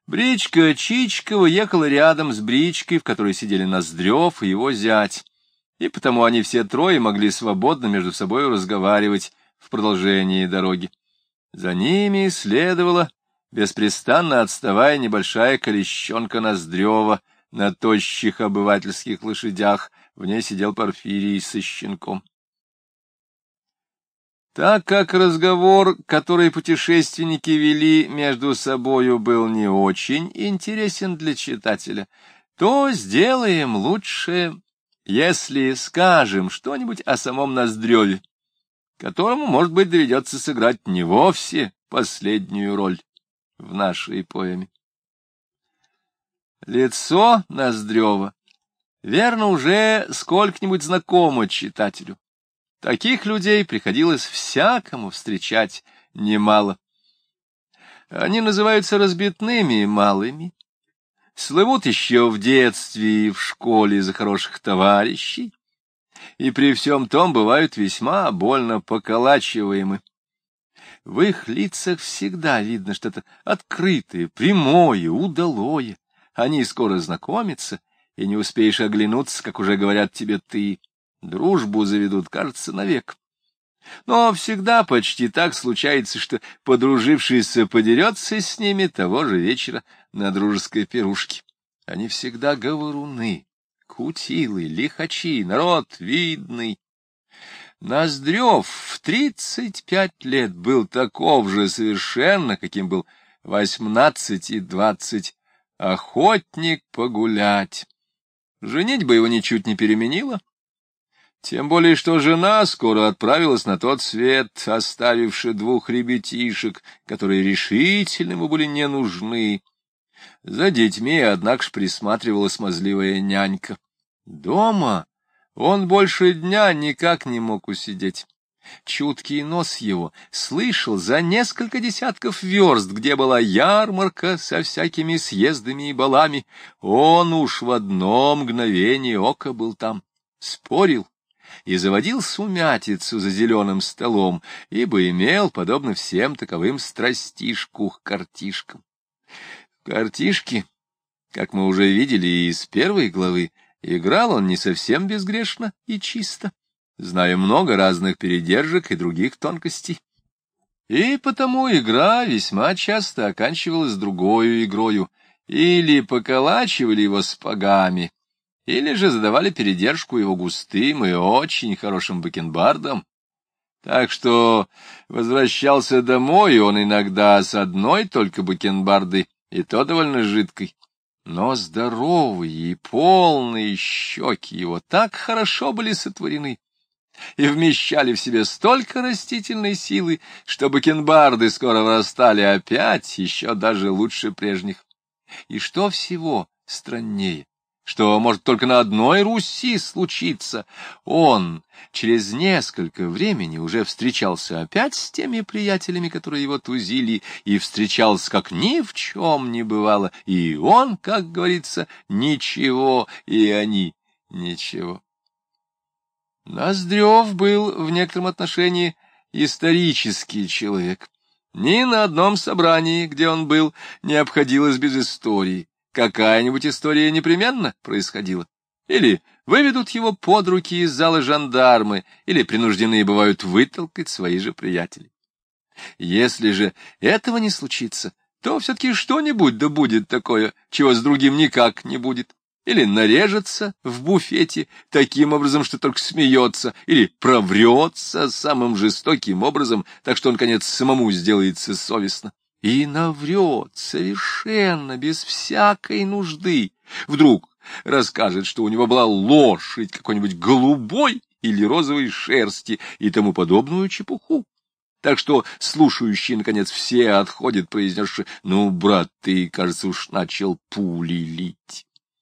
Бричка Чичкова ехала рядом с бричкой, в которой сидели Ноздрев и его зять, и потому они все трое могли свободно между собой разговаривать в продолжении дороги. За ними следовала, беспрестанно отставая, небольшая колещенка Ноздрева на тощих обывательских лошадях. В ней сидел Порфирий со щенком. Так как разговор, который путешественники вели между собою, был не очень интересен для читателя, то сделаем лучше, если скажем что-нибудь о самом Ноздреве, которому, может быть, доведется сыграть не вовсе последнюю роль в нашей поэме. Лицо Ноздрева, верно, уже сколько-нибудь знакомо читателю. Таких людей приходилось всякому встречать немало. Они называются разбитными малыми, слывут еще в детстве и в школе за хороших товарищей, и при всем том бывают весьма больно поколачиваемы. В их лицах всегда видно что-то открытое, прямое, удалое. Они скоро знакомятся, и не успеешь оглянуться, как уже говорят тебе «ты». Дружбу заведут, кажется, навек. Но всегда почти так случается, что подружившийся подерется с ними того же вечера на дружеской пирушке. Они всегда говоруны, кутилы, лихачи, народ видный. Ноздрев в 35 лет был таков же совершенно, каким был 18 и 20, охотник погулять. Женитьба его ничуть не переменила. Тем более, что жена скоро отправилась на тот свет, оставивши 2 ребятишек, которые решительно ему были не нужны. За детьми, однако ж, присматривала смазливая нянька. Дома он больше дня никак не мог усидеть. Чуткий нос его слышал за несколько десятков верст, где была ярмарка со всякими съездами и балами. Он уж в одно мгновение ока был там, спорил и заводил сумятицу за зеленым столом, ибо имел, подобно всем таковым, страстишку к картишкам. Картишки, как мы уже видели из первой главы, играл он не совсем безгрешно и чисто, зная много разных передержек и других тонкостей. И потому игра весьма часто оканчивалась другою игрою, или поколачивали его сапогами, или же задавали передержку его густым и очень хорошим бакенбардом. Так что возвращался домой он иногда с одной только бакенбардой, и то довольно жидкой. Но здоровые и полные щеки его так хорошо были сотворены и вмещали в себе столько растительной силы, что бакенбарды скоро вырастали опять, еще даже лучше прежних. И что всего страннее, что может только на одной Руси случиться, он через несколько времени уже встречался опять с теми приятелями, которые его тузили, и встречался, как ни в чем не бывало, и он, как говорится, ничего, и они ничего. Ноздрев был в некотором отношении исторический человек. Ни на одном собрании, где он был, не обходилось без истории. Какая-нибудь история непременно происходила. Или выведут его под руки из зала жандармы, или принуждены бывают вытолкать свои же приятели. Если же этого не случится, то все-таки что-нибудь да будет такое, чего с другим никак не будет. Или нарежется в буфете таким образом, что только смеется, или проврется самым жестоким образом, так что он, конец, самому сделается совестно. И наврет совершенно без всякой нужды. Вдруг расскажет, что у него была лошадь какой-нибудь голубой или розовой шерсти и тому подобную чепуху. Так что слушающие, наконец, все отходят, произнесши: «Ну, брат, ты, кажется, уж начал пули лить».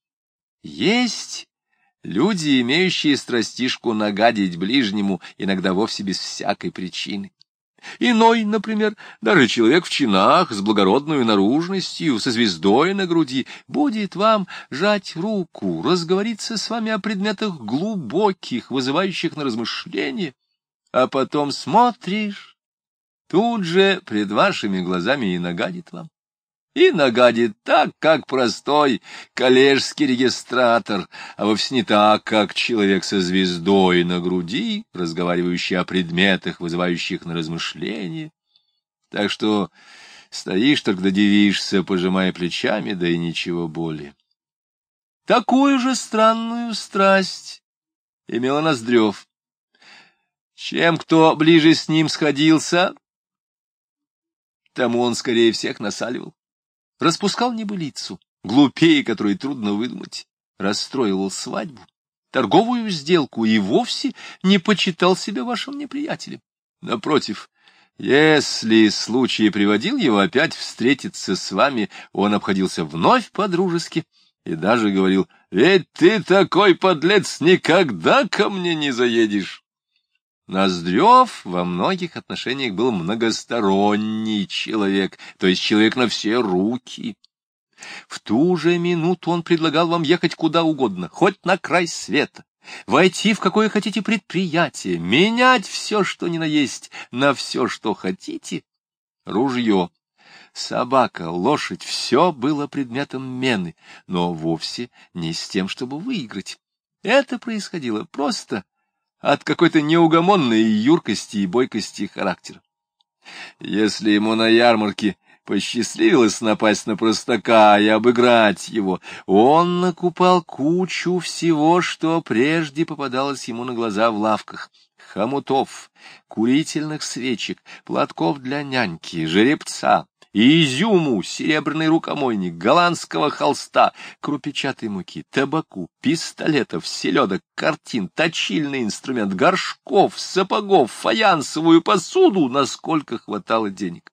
Есть люди, имеющие страстишку нагадить ближнему, иногда вовсе без всякой причины. Иной, например, даже человек в чинах, с благородной наружностью, со звездой на груди, будет вам жать руку, разговориться с вами о предметах глубоких, вызывающих на размышления, а потом смотришь, тут же пред вашими глазами и нагадит вам. и нагадит так, как простой коллежский регистратор, а вовсе не так, как человек со звездой на груди, разговаривающий о предметах, вызывающих на размышления. Так что стоишь, только дивишься, пожимая плечами, да и ничего более. Такую же странную страсть имел Ноздрев. Чем кто ближе с ним сходился, тому он скорее всех насаливал. Распускал небылицу, глупее, которой трудно выдумать, расстроивал свадьбу, торговую сделку и вовсе не почитал себя вашим неприятелем. Напротив, если случай приводил его опять встретиться с вами, он обходился вновь по-дружески и даже говорил: «Ведь ты такой подлец, никогда ко мне не заедешь». Ноздрев во многих отношениях был многосторонний человек, то есть человек на все руки. В ту же минуту он предлагал вам ехать куда угодно, хоть на край света, войти в какое хотите предприятие, менять все, что ни на есть, на все, что хотите. Ружье, собака, лошадь — все было предметом мены, но вовсе не с тем, чтобы выиграть. Это происходило просто от какой-то неугомонной юркости и бойкости характера. Если ему на ярмарке посчастливилось напасть на простака и обыграть его, он накупал кучу всего, что прежде попадалось ему на глаза в лавках: хомутов, курительных свечек, платков для няньки, жеребца, изюму, серебряный рукомойник, голландского холста, крупичатой муки, табаку, пистолетов, селедок, картин, точильный инструмент, горшков, сапогов, фаянсовую посуду, насколько хватало денег.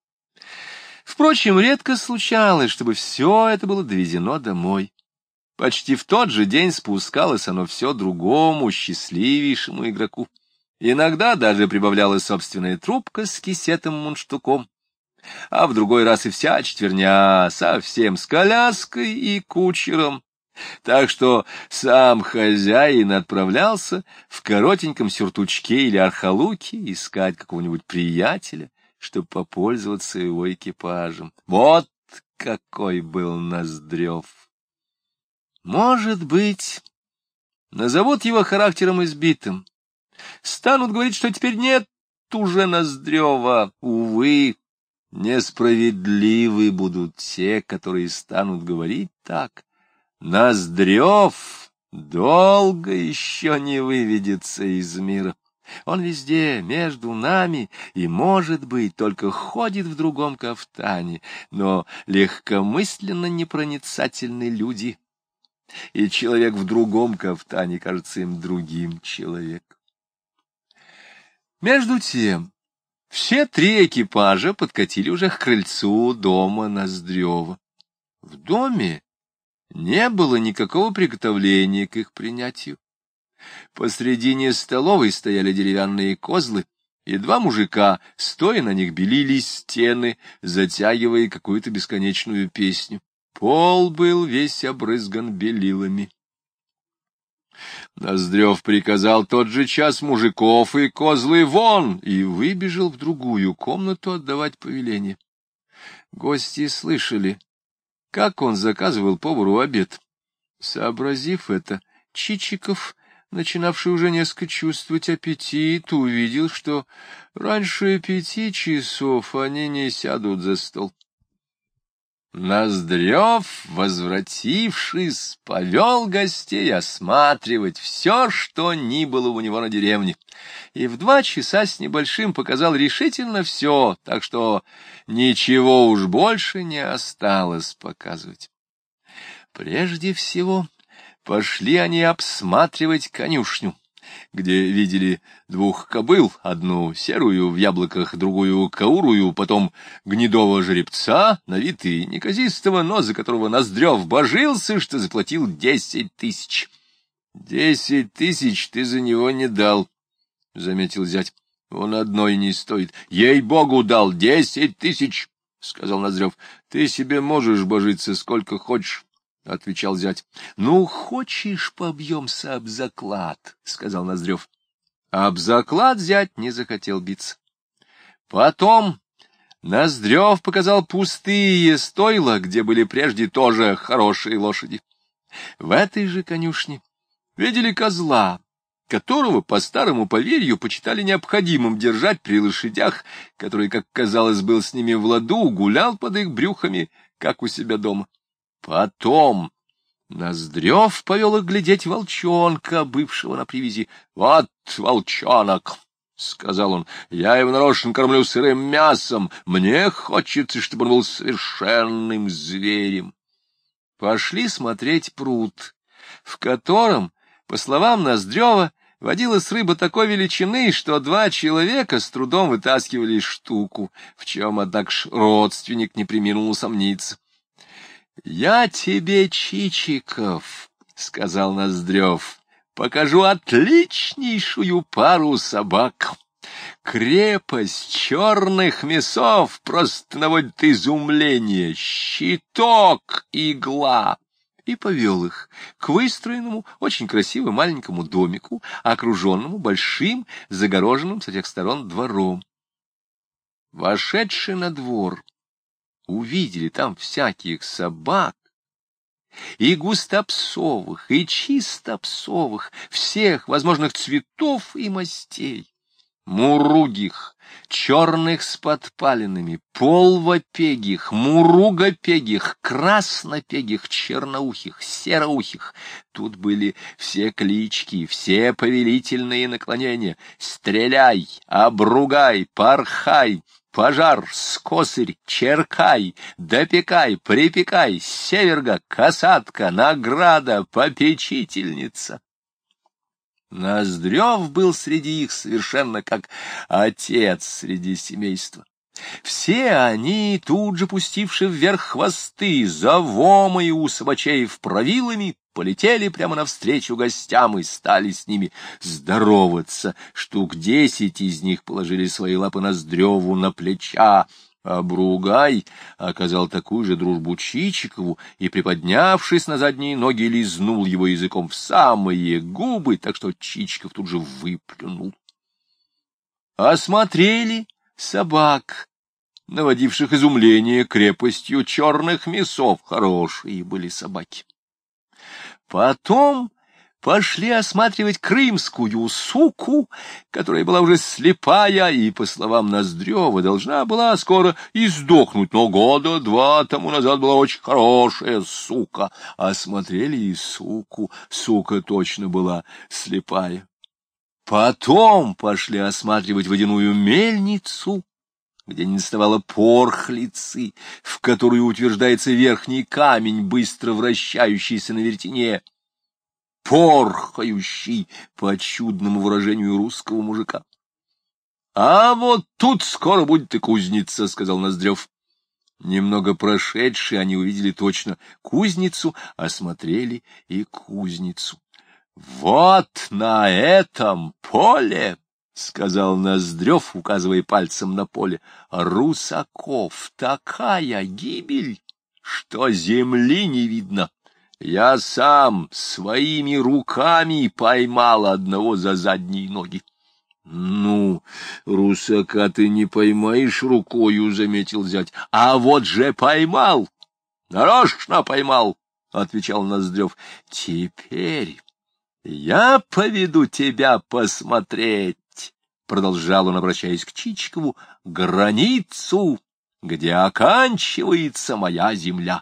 Впрочем, редко случалось, чтобы все это было довезено домой. Почти в тот же день спускалось оно все другому, счастливейшему игроку. Иногда даже прибавлялась собственная трубка с кисетом-мундштуком, а в другой раз и вся четверня, совсем с коляской и кучером. Так что сам хозяин отправлялся в коротеньком сюртучке или архалуке искать какого-нибудь приятеля, чтобы попользоваться его экипажем. Вот какой был Ноздрев! Может быть, назовут его характером избитым, станут говорить, что теперь нет уже Ноздрева. Увы, несправедливы будут те, которые станут говорить так. Ноздрев долго еще не выведется из мира. Он везде, между нами, и, может быть, только ходит в другом кафтане, но легкомысленно непроницательны люди, и человек в другом кафтане кажется им другим человеком. Между тем, все три экипажа подкатили уже к крыльцу дома Ноздрева. В доме не было никакого приготовления к их принятию. Посредине столовой стояли деревянные козлы, и два мужика, стоя на них, белили стены, затягивая какую-то бесконечную песню. Пол был весь обрызган белилами. Ноздрев приказал тот же час мужиков и козлы вон и выбежал в другую комнату отдавать повеление. Гости слышали, как он заказывал повару обед. Сообразив это, Чичиков, начинавший уже несколько чувствовать аппетит, увидел, что раньше 5 часов они не сядут за стол. Ноздрев, возвратившись, повел гостей осматривать все, что ни было у него на деревне, и в 2 часа с небольшим показал решительно все, так что ничего уж больше не осталось показывать. Прежде всего пошли они обсматривать конюшню, где видели 2 кобыл, одну серую в яблоках, другую каурую, потом гнедого жеребца, на вид и неказистого, но за которого Ноздрев божился, что заплатил 10 тысяч. — 10 тысяч ты за него не дал, — заметил зять. — Он одной не стоит. — Ей-богу, дал 10 тысяч, — сказал Ноздрев. — Ты себе можешь божиться сколько хочешь, — отвечал зять. — Ну, хочешь, побьемся об заклад, — сказал Ноздрев. Об заклад зять не захотел биться. Потом Ноздрев показал пустые стойла, где были прежде тоже хорошие лошади. В этой же конюшне видели козла, которого по старому поверью почитали необходимым держать при лошадях, который, как казалось, был с ними в ладу, гулял под их брюхами, как у себя дома. Потом Ноздрев повел их глядеть волчонка, бывшего на привязи. — Вот волчонок! — сказал он, — я его нарочно кормлю сырым мясом. Мне хочется, чтобы он был совершенным зверем. Пошли смотреть пруд, в котором, по словам Ноздрева, водилась рыба такой величины, что 2 человека с трудом вытаскивали штуку, в чем, однако ж, родственник не преминул усомниться. — Я тебе, Чичиков, — сказал Ноздрев, — покажу отличнейшую пару собак. Крепость черных мясов просто наводит изумление. Щиток, игла. И повел их к выстроенному, очень красивому маленькому домику, окруженному большим, загороженным со всех сторон двором. Вошедшие на двор увидели там всяких собак, и густопсовых, и чистопсовых, всех возможных цветов и мастей, муругих, черных с подпалинами, полвопегих, муругопегих, краснопегих, черноухих, сероухих. Тут были все клички, все повелительные наклонения: стреляй, обругай, порхай, пожар, скосырь, черкай, допекай, припекай, северга, касатка, награда, попечительница. Ноздрев был среди их совершенно как отец среди семейства. Все они, тут же пустивши вверх хвосты, завомы у собачеев правилами, полетели прямо навстречу гостям и стали с ними здороваться. Штук 10 из них положили свои лапы Ноздреву на плеча. Обругай оказал такую же дружбу Чичикову и, приподнявшись на задние ноги, лизнул его языком в самые губы, так что Чичиков тут же выплюнул. Осмотрели собак, наводивших изумление крепостью черных мясов. Хорошие были собаки. Потом пошли осматривать крымскую суку, которая была уже слепая и, по словам Ноздрева, должна была скоро издохнуть, но 2 года тому назад была очень хорошая сука. Осмотрели и суку, сука точно была слепая. Потом пошли осматривать водяную мельницу, где не доставало порхлицы, в которую утверждается верхний камень, быстро вращающийся на вертине, порхающий, по чудному выражению русского мужика. — А вот тут скоро будет и кузница, — сказал Ноздрев. Немного прошедшие, они увидели точно кузницу, осмотрели и кузницу. — Вот на этом поле, — сказал Ноздрев, указывая пальцем на поле, — русаков такая гибель, что земли не видно. Я сам своими руками поймал одного за задние ноги. — Ну, русака ты не поймаешь рукою, — заметил зять. — А вот же поймал, нарочно поймал, — отвечал Ноздрев. — Теперь я поведу тебя посмотреть, — продолжал он, обращаясь к Чичикову, — границу, где оканчивается моя земля.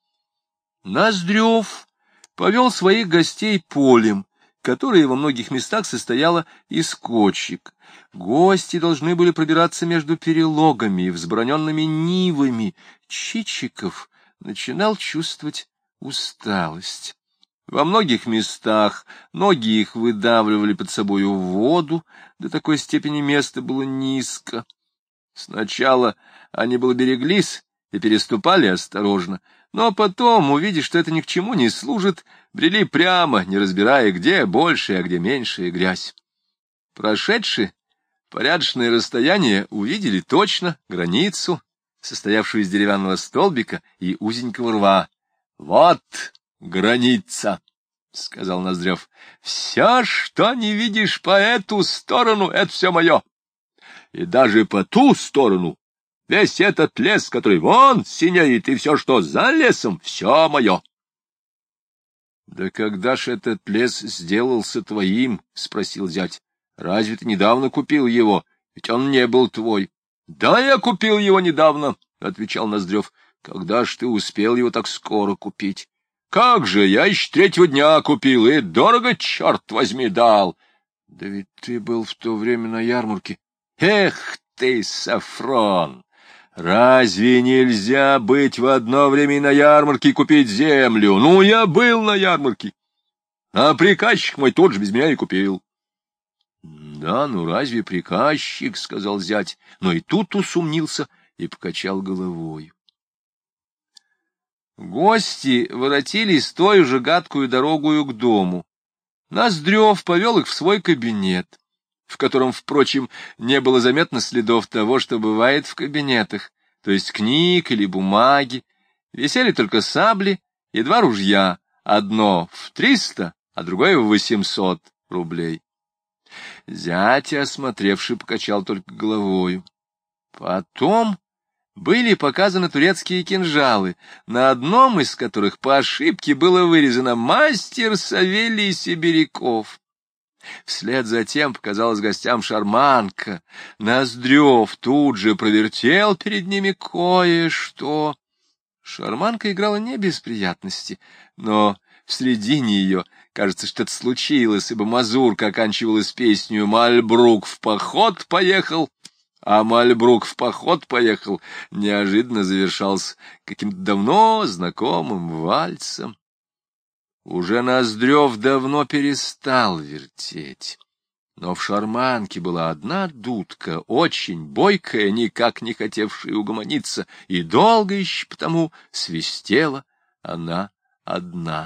Ноздрев повел своих гостей полем, которое во многих местах состояло из кочек. Гости должны были пробираться между перелогами и взбраненными нивами. Чичиков начинал чувствовать усталость. Во многих местах ноги их выдавливали под собою в воду, до такой степени место было низко. Сначала они было береглись и переступали осторожно, но потом, увидев, что это ни к чему не служит, брели прямо, не разбирая, где большая, а где меньшая грязь. Прошедшие порядочное расстояние, увидели точно границу, состоявшую из деревянного столбика и узенького рва. — Вот граница, — сказал Ноздрев. — Все, что не видишь по эту сторону, — это все мое. И даже по ту сторону. Весь этот лес, который вон синеет, и все, что за лесом, все мое. — Да когда ж этот лес сделался твоим? — спросил зять. — Разве ты недавно купил его? Ведь он не был твой. — Да, я купил его недавно, — отвечал Ноздрев. — Когда ж ты успел его так скоро купить? — Как же, я еще 3-го дня купил, и дорого, черт возьми, дал. — Да ведь ты был в то время на ярмарке. — Эх ты, Сафрон! Разве нельзя быть в одно время и на ярмарке и купить землю? Ну, я был на ярмарке, а приказчик мой тут же без меня и купил. — Да, ну разве приказчик, — сказал зять, но и тут усомнился и покачал головой. Гости воротились той же гадкую дорогою к дому. Ноздрев повел их в свой кабинет, в котором, впрочем, не было заметно следов того, что бывает в кабинетах, то есть книг или бумаги. Висели только сабли и 2 ружья, одно в 300, а другое в 800 рублей. Зять, осмотревший, покачал только головою. Потом были показаны турецкие кинжалы, на одном из которых по ошибке было вырезано «Мастер Савелий Сибиряков». Вслед за тем показалась гостям шарманка. Ноздрев тут же провертел перед ними кое-что. Шарманка играла не без приятности, но в середине ее, кажется, что-то случилось, ибо мазурка оканчивалась песнью «Мальбрук в поход поехал», а «Мальбрук в поход поехал» неожиданно завершался каким-то давно знакомым вальсом. Уже Ноздрев давно перестал вертеть, но в шарманке была одна дудка, очень бойкая, никак не хотевшая угомониться, и долго еще потому свистела она одна.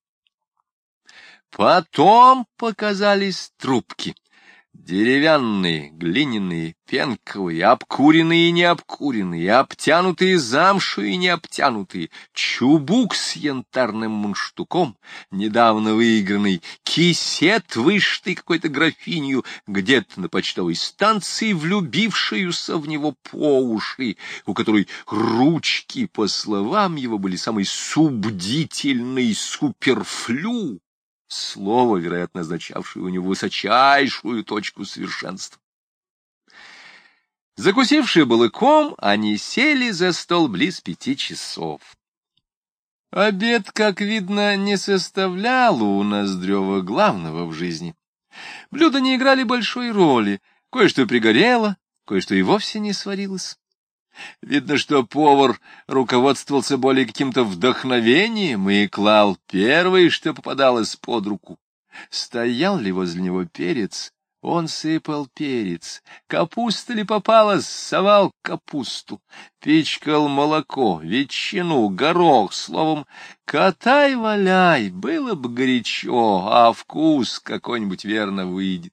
Потом показались трубки. Деревянные, глиняные, пенковые, обкуренные и необкуренные, обтянутые замшью и необтянутые, чубук с янтарным мундштуком, недавно выигранный, кисет, вышитый какой-то графинью, где-то на почтовой станции, влюбившуюся в него по уши, у которой ручки, по словам его, были самый субдительный суперфлю. Слово, вероятно, означавшее у него высочайшую точку совершенства. Закусившие балыком, они сели за стол близ 5 часов. Обед, как видно, не составлял у Ноздрева главного в жизни. Блюда не играли большой роли, кое-что пригорело, кое-что и вовсе не сварилось. Видно, что повар руководствовался более каким-то вдохновением и клал первое, что попадалось под руку. Стоял ли возле него перец, он сыпал перец. Капуста ли попалась, совал капусту. Пичкал молоко, ветчину, горох, словом, катай-валяй, было бы горячо, а вкус какой-нибудь верно выйдет.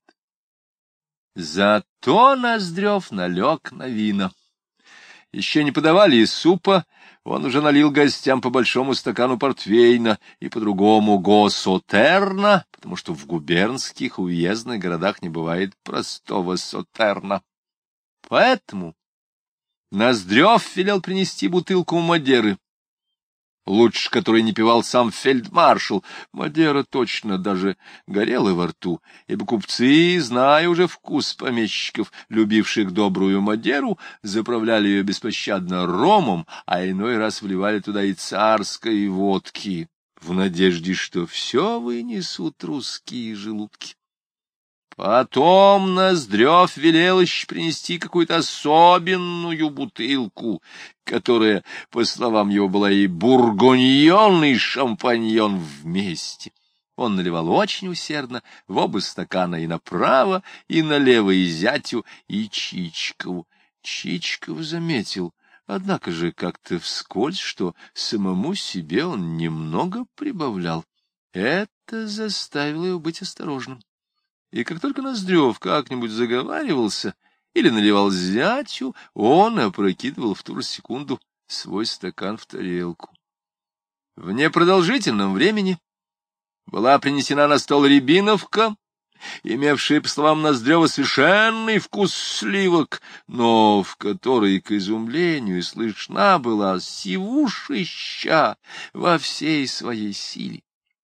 Зато Ноздрев налег на вина. Еще не подавали и супа, он уже налил гостям по большому стакану портвейна и по-другому госотерна, потому что в губернских уездных городах не бывает простого сотерна. Поэтому Ноздрев велел принести бутылку Мадеры, лучше которой не пивал сам фельдмаршал. Мадера точно даже горела во рту, ибо купцы, зная уже вкус помещиков, любивших добрую Мадеру, заправляли ее беспощадно ромом, а иной раз вливали туда и царской водки, в надежде, что все вынесут русские желудки. Потом Ноздрев велел еще принести какую-то особенную бутылку, которая, по словам его, была и бургоньон, и шампаньон вместе. Он наливал очень усердно в оба стакана и направо, и налево, и зятю, и Чичкову. Чичков заметил, однако же как-то вскользь, что самому себе он немного прибавлял. Это заставило его быть осторожным. И как только Ноздрев как-нибудь заговаривался или наливал зятю, он опрокидывал в ту же секунду свой стакан в тарелку. В непродолжительном времени была принесена на стол рябиновка, имевшая, по словам Ноздрева, совершенный вкус сливок, но в которой, к изумлению, слышна была сивушища во всей своей силе.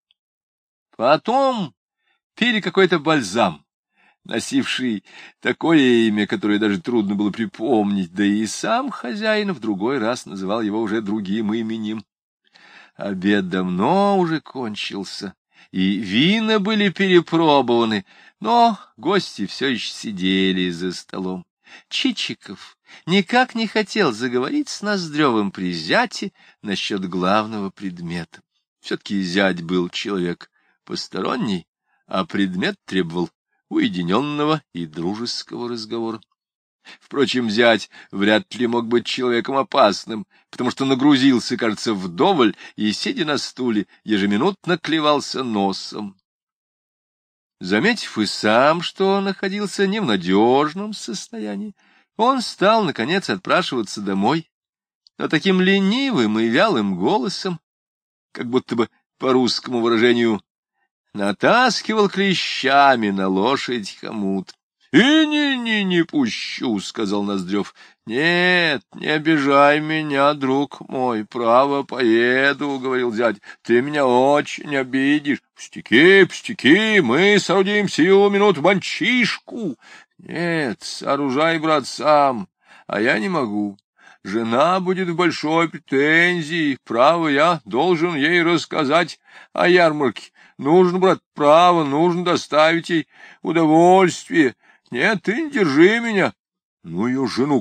Потом пили какой-то бальзам, носивший такое имя, которое даже трудно было припомнить, да и сам хозяин в другой раз называл его уже другим именем. Обед давно уже кончился, и вина были перепробованы, но гости все еще сидели за столом. Чичиков никак не хотел заговорить с Ноздревым при зяте насчет главного предмета. Все-таки зять был человек посторонний, а предмет требовал уединенного и дружеского разговора. Впрочем, зять вряд ли мог быть человеком опасным, потому что нагрузился, кажется, вдоволь и, сидя на стуле, ежеминутно клевался носом. Заметив и сам, что находился не в надежном состоянии, он стал, наконец, отпрашиваться домой, но таким ленивым и вялым голосом, как будто бы, по русскому выражению, натаскивал клещами на лошадь хомут. — И не пущу, — сказал Ноздрев. — Нет, не обижай меня, друг мой, право поеду, — говорил зять. — Ты меня очень обидишь. — Пустяки, мы соорудим сию минуту мальчишку. — Нет, сооружай, брат, сам, а я не могу. Жена будет в большой претензии, право, я должен ей рассказать о ярмарке. Нужно, брат, право, нужно доставить ей удовольствие. Нет, ты не держи меня. Ну, ее жену.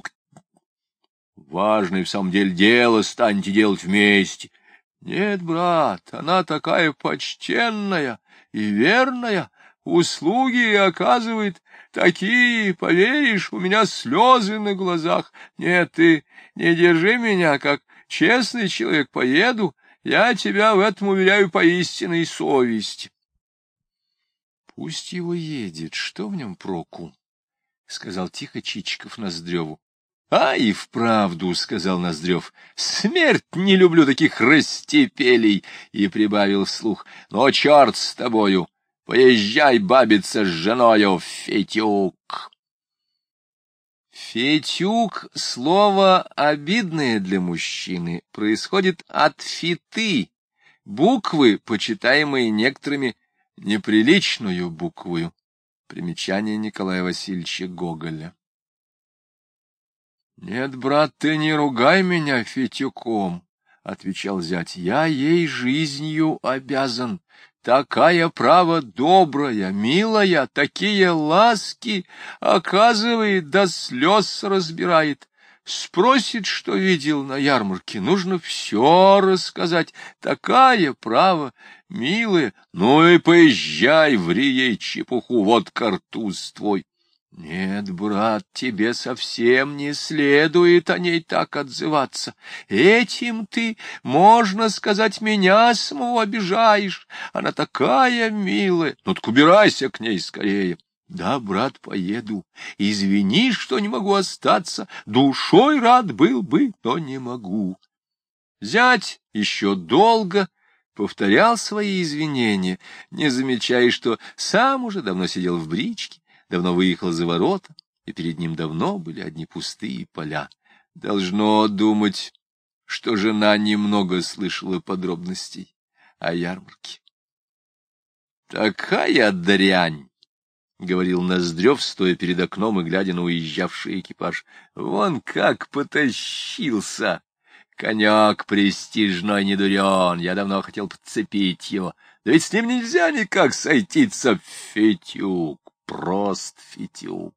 Важное в самом деле дело станете делать вместе. Нет, брат, она такая почтенная и верная, услуги оказывает такие, поверишь, у меня слезы на глазах. Нет, ты не держи меня, как честный человек, поеду. Я тебя в этом уверяю по истинной совести. — Пусть его едет, что в нем проку? — сказал тихо Чичиков Ноздреву. — А и вправду, — сказал Ноздрев, — смерть не люблю таких растепелей, и прибавил вслух. — Но черт с тобою, поезжай бабиться с женою, Фетюк. Фетюк — слово обидное для мужчины, происходит от фиты, буквы, почитаемые некоторыми неприличную буквою. Примечание Николая Васильевича Гоголя. — Нет, брат, ты не ругай меня Фетюком, — отвечал зять, — я ей жизнью обязан. Такая, право, добрая, милая, такие ласки оказывает, до слез разбирает. Спросит, что видел на ярмарке, нужно все рассказать. Такая, право, милая, ну и поезжай, ври ей чепуху, вот картуз твой. Нет, брат, тебе совсем не следует о ней так отзываться. Этим ты, можно сказать, меня самого обижаешь. Она такая милая. Ну так убирайся к ней скорее. Да, брат, поеду. Извини, что не могу остаться. Душой рад был бы, но не могу. Зять еще долго повторял свои извинения, не замечая, что сам уже давно сидел в бричке, давно выехал за ворота, и перед ним давно были одни пустые поля. Должно думать, что жена немного слышала подробностей о ярмарке. — Такая дрянь! — говорил Ноздрев, стоя перед окном и глядя на уезжавший экипаж. — Вон как потащился! Конек престижной не дурен, я давно хотел подцепить его. Да ведь с ним нельзя никак сойтиться, Фетюк. Прост Фетюк.